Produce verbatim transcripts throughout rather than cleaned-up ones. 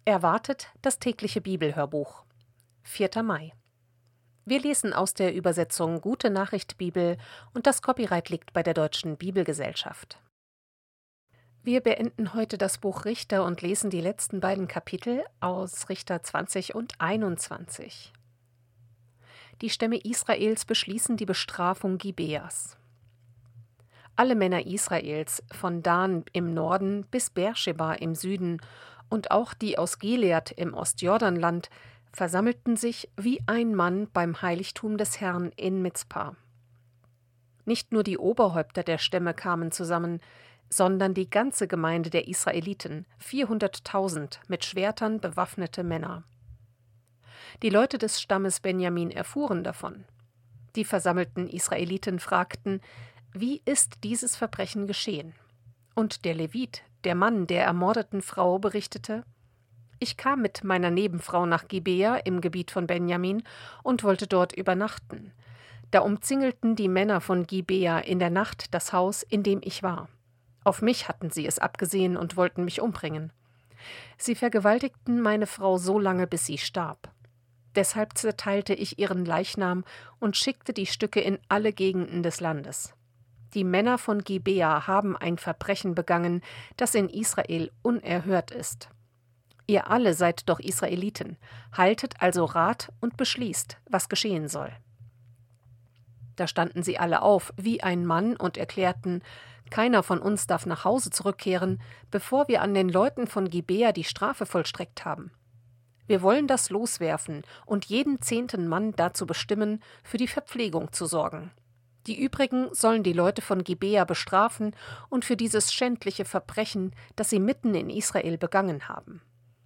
Erwartet das tägliche Bibelhörbuch. vierter Mai. Wir lesen aus der Übersetzung Gute Nachricht Bibel und das Copyright liegt bei der Deutschen Bibelgesellschaft. Wir beenden heute das Buch Richter und lesen die letzten beiden Kapitel aus Richter zwanzig und einundzwanzig. Die Stämme Israels beschließen die Bestrafung Gibeas. Alle Männer Israels, von Dan im Norden bis Beerscheba im Süden und auch die aus Gilead im Ostjordanland, versammelten sich wie ein Mann beim Heiligtum des Herrn in Mizpa. Nicht nur die Oberhäupter der Stämme kamen zusammen, sondern die ganze Gemeinde der Israeliten, vierhunderttausend mit Schwertern bewaffnete Männer. Die Leute des Stammes Benjamin erfuhren davon. Die versammelten Israeliten fragten, wie ist dieses Verbrechen geschehen? Und der Levit, der Mann der ermordeten Frau, berichtete: Ich kam mit meiner Nebenfrau nach Gibea im Gebiet von Benjamin und wollte dort übernachten. Da umzingelten die Männer von Gibea in der Nacht das Haus, in dem ich war. Auf mich hatten sie es abgesehen und wollten mich umbringen. Sie vergewaltigten meine Frau so lange, bis sie starb. Deshalb zerteilte ich ihren Leichnam und schickte die Stücke in alle Gegenden des Landes. Die Männer von Gibea haben ein Verbrechen begangen, das in Israel unerhört ist. Ihr alle seid doch Israeliten, haltet also Rat und beschließt, was geschehen soll. Da standen sie alle auf wie ein Mann und erklärten: Keiner von uns darf nach Hause zurückkehren, bevor wir an den Leuten von Gibea die Strafe vollstreckt haben. Wir wollen das loswerfen und jeden zehnten Mann dazu bestimmen, für die Verpflegung zu sorgen. Die übrigen sollen die Leute von Gibea bestrafen und für dieses schändliche Verbrechen, das sie mitten in Israel begangen haben.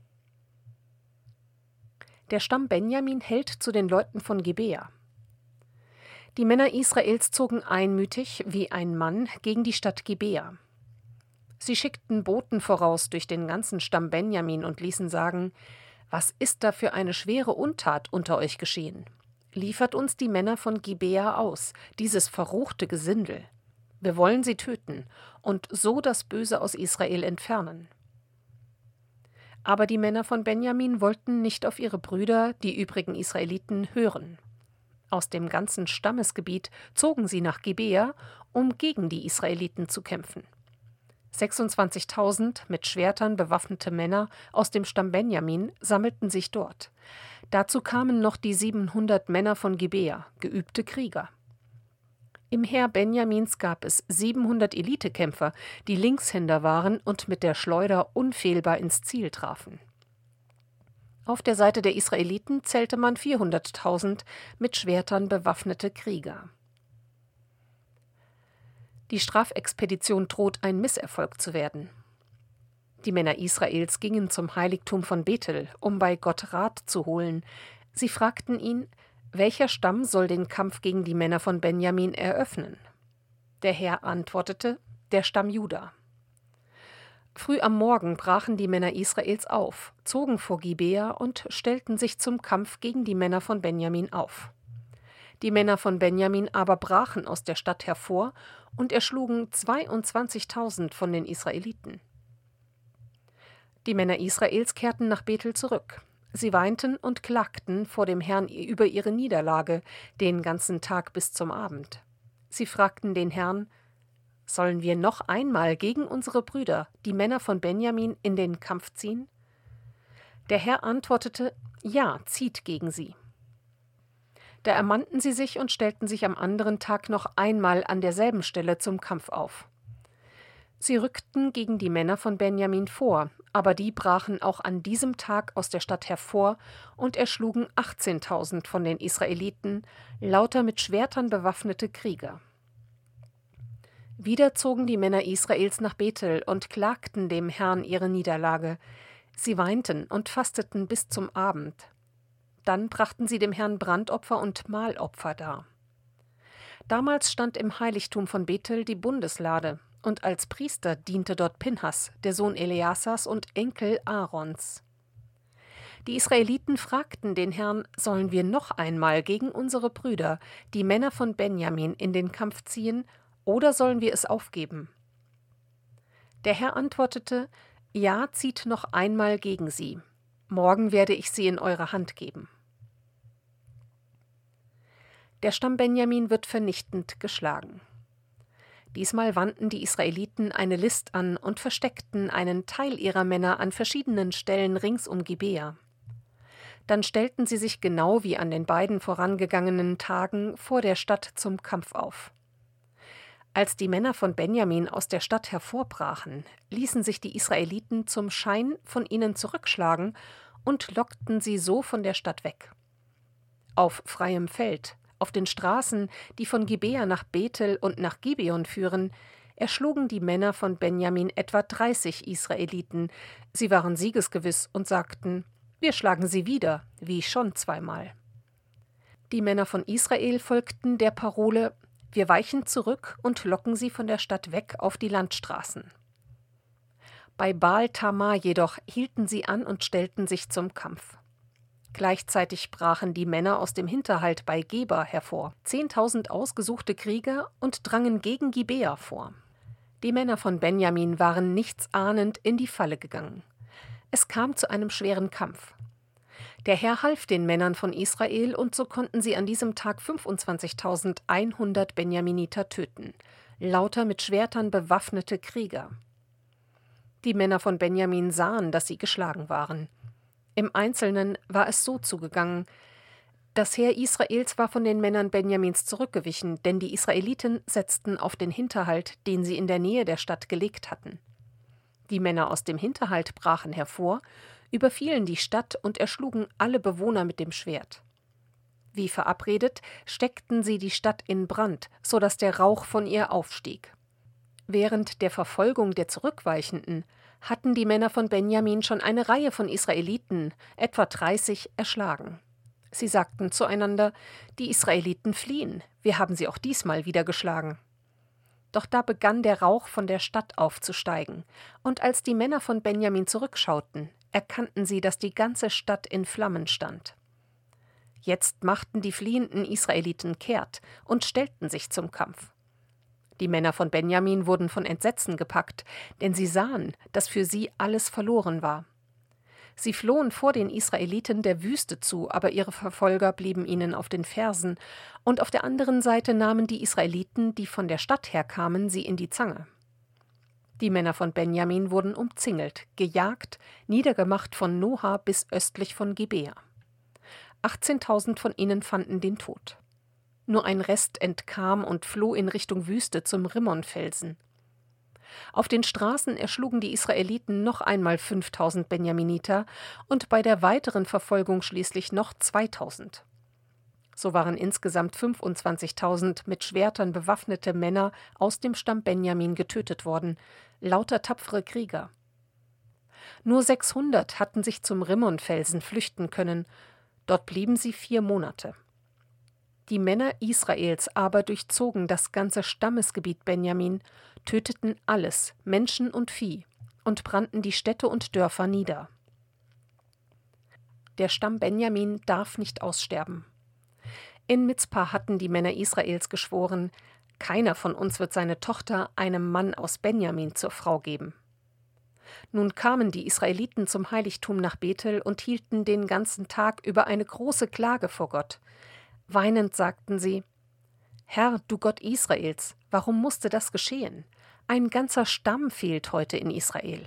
Der Stamm Benjamin hält zu den Leuten von Gibea. Die Männer Israels zogen einmütig wie ein Mann gegen die Stadt Gibea. Sie schickten Boten voraus durch den ganzen Stamm Benjamin und ließen sagen: Was ist da für eine schwere Untat unter euch geschehen? Liefert uns die Männer von Gibea aus, dieses verruchte Gesindel. Wir wollen sie töten und so das Böse aus Israel entfernen. Aber die Männer von Benjamin wollten nicht auf ihre Brüder, die übrigen Israeliten, hören. Aus dem ganzen Stammesgebiet zogen sie nach Gibea, um gegen die Israeliten zu kämpfen. sechsundzwanzigtausend mit Schwertern bewaffnete Männer aus dem Stamm Benjamin sammelten sich dort. Dazu kamen noch die siebenhundert Männer von Gibea, geübte Krieger. Im Heer Benjamins gab es siebenhundert Elitekämpfer, die Linkshänder waren und mit der Schleuder unfehlbar ins Ziel trafen. Auf der Seite der Israeliten zählte man vierhunderttausend mit Schwertern bewaffnete Krieger. Die Strafexpedition droht ein Misserfolg zu werden. Die Männer Israels gingen zum Heiligtum von Bethel, um bei Gott Rat zu holen. Sie fragten ihn: Welcher Stamm soll den Kampf gegen die Männer von Benjamin eröffnen? Der Herr antwortete: Der Stamm Juda. Früh am Morgen brachen die Männer Israels auf, zogen vor Gibea und stellten sich zum Kampf gegen die Männer von Benjamin auf. Die Männer von Benjamin aber brachen aus der Stadt hervor und erschlugen zweiundzwanzigtausend von den Israeliten. Die Männer Israels kehrten nach Bethel zurück. Sie weinten und klagten vor dem Herrn über ihre Niederlage den ganzen Tag bis zum Abend. Sie fragten den Herrn: Sollen wir noch einmal gegen unsere Brüder, die Männer von Benjamin, in den Kampf ziehen? Der Herr antwortete: Ja, zieht gegen sie. Da ermannten sie sich und stellten sich am anderen Tag noch einmal an derselben Stelle zum Kampf auf. Sie rückten gegen die Männer von Benjamin vor, aber die brachen auch an diesem Tag aus der Stadt hervor und erschlugen achtzehntausend von den Israeliten, lauter mit Schwertern bewaffnete Krieger. Wieder zogen die Männer Israels nach Bethel und klagten dem Herrn ihre Niederlage. Sie weinten und fasteten bis zum Abend. Dann brachten sie dem Herrn Brandopfer und Mahlopfer dar. Damals stand im Heiligtum von Bethel die Bundeslade, und als Priester diente dort Pinhas, der Sohn Eleasars und Enkel Aarons. Die Israeliten fragten den Herrn: Sollen wir noch einmal gegen unsere Brüder, die Männer von Benjamin, in den Kampf ziehen, oder sollen wir es aufgeben? Der Herr antwortete: Ja, zieht noch einmal gegen sie. Morgen werde ich sie in eure Hand geben. Der Stamm Benjamin wird vernichtend geschlagen. Diesmal wandten die Israeliten eine List an und versteckten einen Teil ihrer Männer an verschiedenen Stellen rings um Gibea. Dann stellten sie sich genau wie an den beiden vorangegangenen Tagen vor der Stadt zum Kampf auf. Als die Männer von Benjamin aus der Stadt hervorbrachen, ließen sich die Israeliten zum Schein von ihnen zurückschlagen und lockten sie so von der Stadt weg. Auf freiem Feld, auf den Straßen, die von Gibea nach Bethel und nach Gibeon führen, erschlugen die Männer von Benjamin etwa dreißig Israeliten. Sie waren siegesgewiss und sagten: Wir schlagen sie wieder, wie schon zweimal. Die Männer von Israel folgten der Parole: Wir weichen zurück und locken sie von der Stadt weg auf die Landstraßen. Bei Baal Tamar jedoch hielten sie an und stellten sich zum Kampf. Gleichzeitig brachen die Männer aus dem Hinterhalt bei Geba hervor, zehntausend ausgesuchte Krieger, und drangen gegen Gibea vor. Die Männer von Benjamin waren nichtsahnend in die Falle gegangen. Es kam zu einem schweren Kampf. Der Herr half den Männern von Israel, und so konnten sie an diesem Tag fünfundzwanzigtausendeinhundert Benjaminiter töten, lauter mit Schwertern bewaffnete Krieger. Die Männer von Benjamin sahen, dass sie geschlagen waren. Im Einzelnen war es so zugegangen: Das Heer Israels war von den Männern Benjamins zurückgewichen, denn die Israeliten setzten auf den Hinterhalt, den sie in der Nähe der Stadt gelegt hatten. Die Männer aus dem Hinterhalt brachen hervor, überfielen die Stadt und erschlugen alle Bewohner mit dem Schwert. Wie verabredet, steckten sie die Stadt in Brand, so dass der Rauch von ihr aufstieg. Während der Verfolgung der Zurückweichenden hatten die Männer von Benjamin schon eine Reihe von Israeliten, etwa dreißig, erschlagen. Sie sagten zueinander: Die Israeliten fliehen, wir haben sie auch diesmal wieder geschlagen. Doch da begann der Rauch von der Stadt aufzusteigen, und als die Männer von Benjamin zurückschauten, erkannten sie, dass die ganze Stadt in Flammen stand. Jetzt machten die fliehenden Israeliten kehrt und stellten sich zum Kampf. Die Männer von Benjamin wurden von Entsetzen gepackt, denn sie sahen, dass für sie alles verloren war. Sie flohen vor den Israeliten der Wüste zu, aber ihre Verfolger blieben ihnen auf den Fersen, und auf der anderen Seite nahmen die Israeliten, die von der Stadt herkamen, sie in die Zange. Die Männer von Benjamin wurden umzingelt, gejagt, niedergemacht von Noha bis östlich von Gibea. achtzehntausend von ihnen fanden den Tod. Nur ein Rest entkam und floh in Richtung Wüste zum Rimmonfelsen. Auf den Straßen erschlugen die Israeliten noch einmal fünftausend Benjaminiter und bei der weiteren Verfolgung schließlich noch zweitausend. So waren insgesamt fünfundzwanzigtausend mit Schwertern bewaffnete Männer aus dem Stamm Benjamin getötet worden, lauter tapfere Krieger. Nur sechshundert hatten sich zum Rimmonfelsen flüchten können, dort blieben sie vier Monate. Die Männer Israels aber durchzogen das ganze Stammesgebiet Benjamin, töteten alles, Menschen und Vieh, und brannten die Städte und Dörfer nieder. Der Stamm Benjamin darf nicht aussterben. In Mizpah hatten die Männer Israels geschworen: Keiner von uns wird seine Tochter einem Mann aus Benjamin zur Frau geben. Nun kamen die Israeliten zum Heiligtum nach Bethel und hielten den ganzen Tag über eine große Klage vor Gott. Weinend sagten sie: Herr, du Gott Israels, warum musste das geschehen? Ein ganzer Stamm fehlt heute in Israel.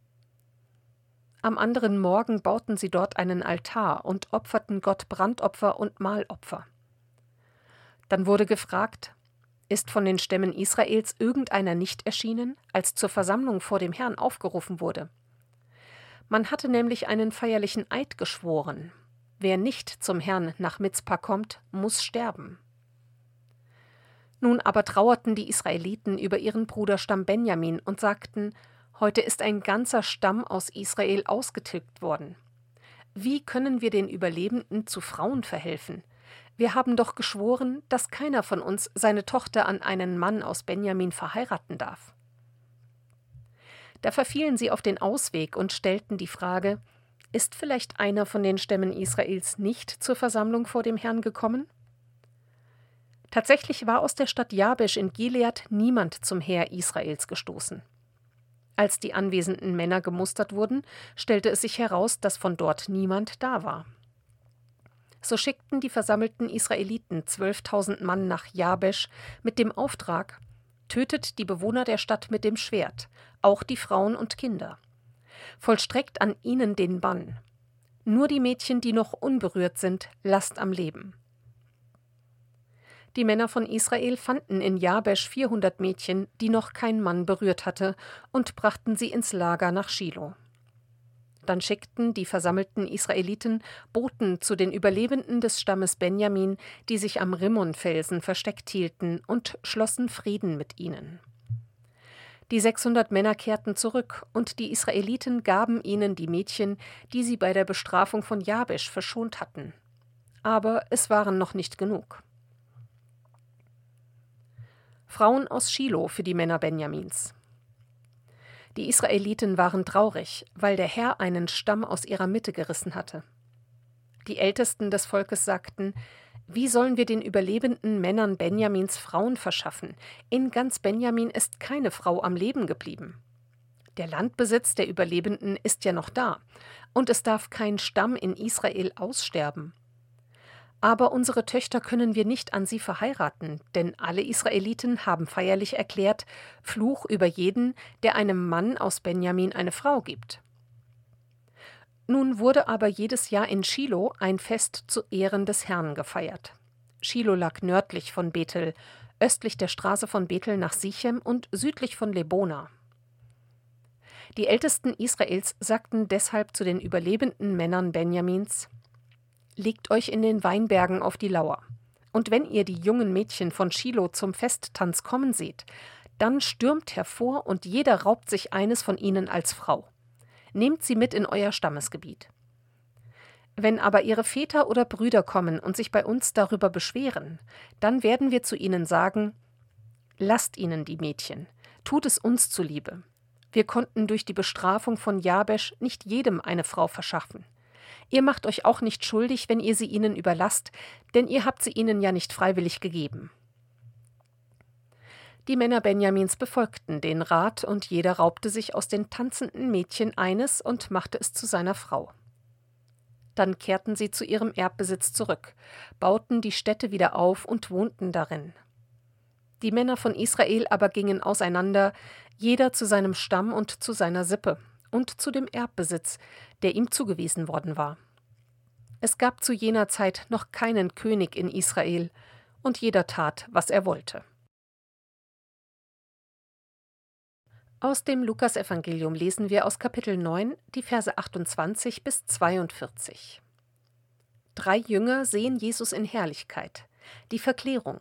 Am anderen Morgen bauten sie dort einen Altar und opferten Gott Brandopfer und Mahlopfer. Dann wurde gefragt: Ist von den Stämmen Israels irgendeiner nicht erschienen, als zur Versammlung vor dem Herrn aufgerufen wurde? Man hatte nämlich einen feierlichen Eid geschworen: Wer nicht zum Herrn nach Mizpah kommt, muss sterben. Nun aber trauerten die Israeliten über ihren Bruderstamm Benjamin und sagten: Heute ist ein ganzer Stamm aus Israel ausgetilgt worden. Wie können wir den Überlebenden zu Frauen verhelfen? Wir haben doch geschworen, dass keiner von uns seine Tochter an einen Mann aus Benjamin verheiraten darf. Da verfielen sie auf den Ausweg und stellten die Frage: Ist vielleicht einer von den Stämmen Israels nicht zur Versammlung vor dem Herrn gekommen? Tatsächlich war aus der Stadt Jabesch in Gilead niemand zum Heer Israels gestoßen. Als die anwesenden Männer gemustert wurden, stellte es sich heraus, dass von dort niemand da war. So schickten die versammelten Israeliten zwölftausend Mann nach Jabesch mit dem Auftrag: Tötet die Bewohner der Stadt mit dem Schwert, auch die Frauen und Kinder. Vollstreckt an ihnen den Bann. Nur die Mädchen, die noch unberührt sind, lasst am Leben. Die Männer von Israel fanden in Jabesch vierhundert Mädchen, die noch kein Mann berührt hatte, und brachten sie ins Lager nach Schilo. Dann schickten die versammelten Israeliten Boten zu den Überlebenden des Stammes Benjamin, die sich am Rimmonfelsen versteckt hielten, und schlossen Frieden mit ihnen. Die sechshundert Männer kehrten zurück, und die Israeliten gaben ihnen die Mädchen, die sie bei der Bestrafung von Jabesch verschont hatten. Aber es waren noch nicht genug. Frauen aus Schilo für die Männer Benjamins. Die Israeliten waren traurig, weil der Herr einen Stamm aus ihrer Mitte gerissen hatte. Die Ältesten des Volkes sagten: Wie sollen wir den überlebenden Männern Benjamins Frauen verschaffen? In ganz Benjamin ist keine Frau am Leben geblieben. Der Landbesitz der Überlebenden ist ja noch da, und es darf kein Stamm in Israel aussterben. Aber unsere Töchter können wir nicht an sie verheiraten, denn alle Israeliten haben feierlich erklärt: Fluch über jeden, der einem Mann aus Benjamin eine Frau gibt. Nun wurde aber jedes Jahr in Schilo ein Fest zu Ehren des Herrn gefeiert. Schilo lag nördlich von Bethel, östlich der Straße von Bethel nach Sichem und südlich von Lebona. Die Ältesten Israels sagten deshalb zu den überlebenden Männern Benjamins: Legt euch in den Weinbergen auf die Lauer. Und wenn ihr die jungen Mädchen von Schilo zum Festtanz kommen seht, dann stürmt hervor und jeder raubt sich eines von ihnen als Frau. Nehmt sie mit in euer Stammesgebiet. Wenn aber ihre Väter oder Brüder kommen und sich bei uns darüber beschweren, dann werden wir zu ihnen sagen: Lasst ihnen die Mädchen, tut es uns zuliebe. Wir konnten durch die Bestrafung von Jabesch nicht jedem eine Frau verschaffen. Ihr macht euch auch nicht schuldig, wenn ihr sie ihnen überlasst, denn ihr habt sie ihnen ja nicht freiwillig gegeben. Die Männer Benjamins befolgten den Rat, und jeder raubte sich aus den tanzenden Mädchen eines und machte es zu seiner Frau. Dann kehrten sie zu ihrem Erbbesitz zurück, bauten die Städte wieder auf und wohnten darin. Die Männer von Israel aber gingen auseinander, jeder zu seinem Stamm und zu seiner Sippe und zu dem Erbbesitz, der ihm zugewiesen worden war. Es gab zu jener Zeit noch keinen König in Israel, und jeder tat, was er wollte. Aus dem Lukasevangelium lesen wir aus Kapitel neun die Verse achtundzwanzig bis zweiundvierzig. Drei Jünger sehen Jesus in Herrlichkeit. Die Verklärung.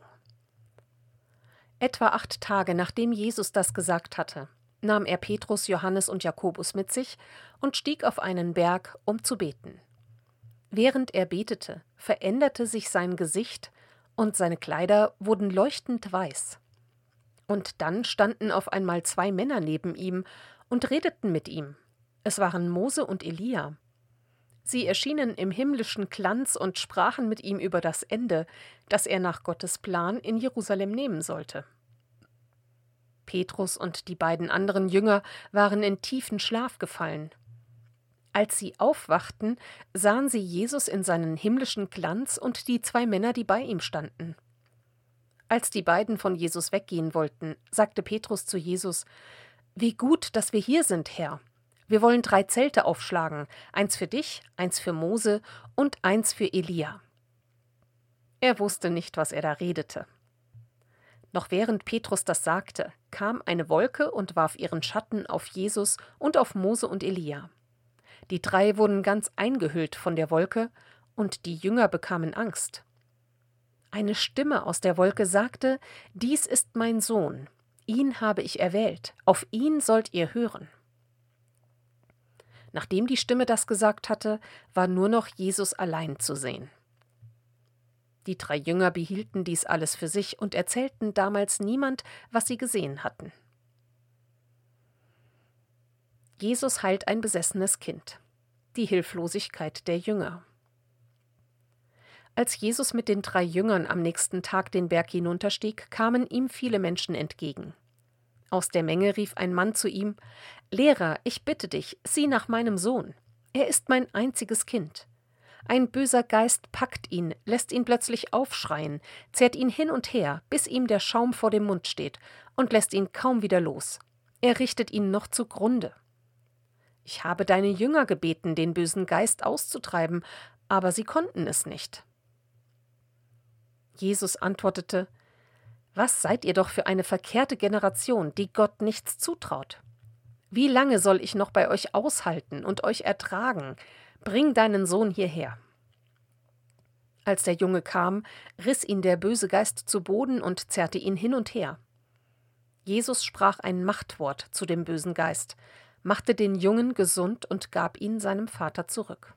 Etwa acht Tage nachdem Jesus das gesagt hatte, nahm er Petrus, Johannes und Jakobus mit sich und stieg auf einen Berg, um zu beten. Während er betete, veränderte sich sein Gesicht und seine Kleider wurden leuchtend weiß. Und dann standen auf einmal zwei Männer neben ihm und redeten mit ihm. Es waren Mose und Elia. Sie erschienen im himmlischen Glanz und sprachen mit ihm über das Ende, das er nach Gottes Plan in Jerusalem nehmen sollte. Petrus und die beiden anderen Jünger waren in tiefen Schlaf gefallen. Als sie aufwachten, sahen sie Jesus in seinen himmlischen Glanz und die zwei Männer, die bei ihm standen. Als die beiden von Jesus weggehen wollten, sagte Petrus zu Jesus: Wie gut, dass wir hier sind, Herr. Wir wollen drei Zelte aufschlagen, eins für dich, eins für Mose und eins für Elia. Er wusste nicht, was er da redete. Noch während Petrus das sagte, kam eine Wolke und warf ihren Schatten auf Jesus und auf Mose und Elia. Die drei wurden ganz eingehüllt von der Wolke, und die Jünger bekamen Angst. Eine Stimme aus der Wolke sagte: Dies ist mein Sohn, ihn habe ich erwählt, auf ihn sollt ihr hören. Nachdem die Stimme das gesagt hatte, war nur noch Jesus allein zu sehen. Die drei Jünger behielten dies alles für sich und erzählten damals niemand, was sie gesehen hatten. Jesus heilt ein besessenes Kind. Die Hilflosigkeit der Jünger. Als Jesus mit den drei Jüngern am nächsten Tag den Berg hinunterstieg, kamen ihm viele Menschen entgegen. Aus der Menge rief ein Mann zu ihm: »Lehrer, ich bitte dich, sieh nach meinem Sohn. Er ist mein einziges Kind. Ein böser Geist packt ihn, lässt ihn plötzlich aufschreien, zerrt ihn hin und her, bis ihm der Schaum vor dem Mund steht, und lässt ihn kaum wieder los. Er richtet ihn noch zugrunde. Ich habe deine Jünger gebeten, den bösen Geist auszutreiben, aber sie konnten es nicht.« Jesus antwortete: »Was seid ihr doch für eine verkehrte Generation, die Gott nichts zutraut? Wie lange soll ich noch bei euch aushalten und euch ertragen? Bring deinen Sohn hierher.« Als der Junge kam, riss ihn der böse Geist zu Boden und zerrte ihn hin und her. Jesus sprach ein Machtwort zu dem bösen Geist, machte den Jungen gesund und gab ihn seinem Vater zurück.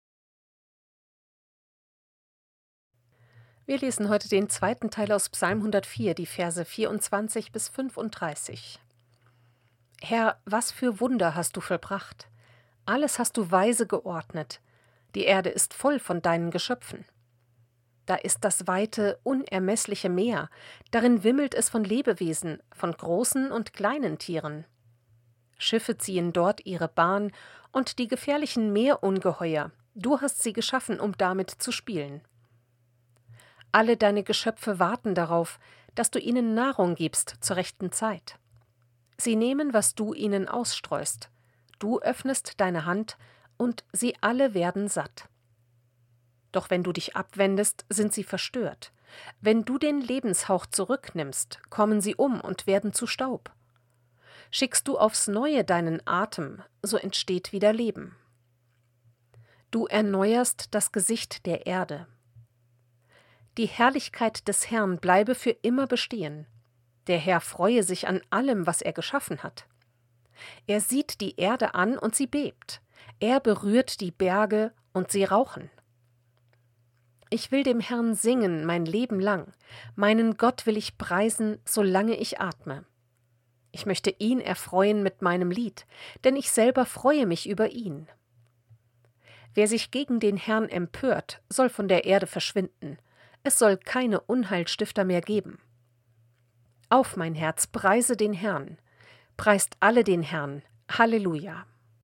Wir lesen heute den zweiten Teil aus Psalm hundertvier, die Verse vierundzwanzig bis fünfunddreißig. Herr, was für Wunder hast du vollbracht! Alles hast du weise geordnet. Die Erde ist voll von deinen Geschöpfen. Da ist das weite, unermessliche Meer, darin wimmelt es von Lebewesen, von großen und kleinen Tieren. Schiffe ziehen dort ihre Bahn, und die gefährlichen Meerungeheuer, du hast sie geschaffen, um damit zu spielen. Alle deine Geschöpfe warten darauf, dass du ihnen Nahrung gibst zur rechten Zeit. Sie nehmen, was du ihnen ausstreust. Du öffnest deine Hand, und sie alle werden satt. Doch wenn du dich abwendest, sind sie verstört. Wenn du den Lebenshauch zurücknimmst, kommen sie um und werden zu Staub. Schickst du aufs Neue deinen Atem, so entsteht wieder Leben. Du erneuerst das Gesicht der Erde. Die Herrlichkeit des Herrn bleibe für immer bestehen. Der Herr freue sich an allem, was er geschaffen hat. Er sieht die Erde an und sie bebt. Er berührt die Berge und sie rauchen. Ich will dem Herrn singen mein Leben lang. Meinen Gott will ich preisen, solange ich atme. Ich möchte ihn erfreuen mit meinem Lied, denn ich selber freue mich über ihn. Wer sich gegen den Herrn empört, soll von der Erde verschwinden. Es soll keine Unheilstifter mehr geben. Auf, mein Herz, preise den Herrn. Preist alle den Herrn. Halleluja.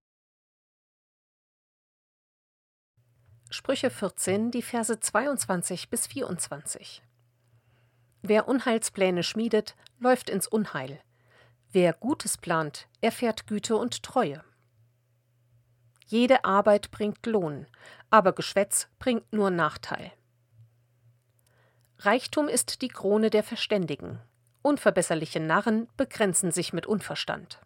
Sprüche vierzehn, die Verse zweiundzwanzig bis vierundzwanzig. Wer Unheilspläne schmiedet, läuft ins Unheil. Wer Gutes plant, erfährt Güte und Treue. Jede Arbeit bringt Lohn, aber Geschwätz bringt nur Nachteil. Reichtum ist die Krone der Verständigen. Unverbesserliche Narren begrenzen sich mit Unverstand.